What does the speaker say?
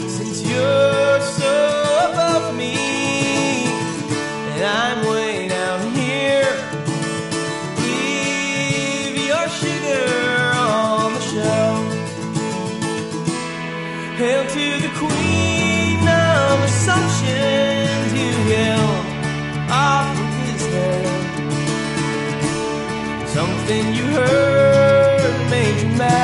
since you're so above me and I'm way down here. Leave your sugar on the shelf. Hail to the queen of assumptions, you yelled off of his head. Something you heard made you mad.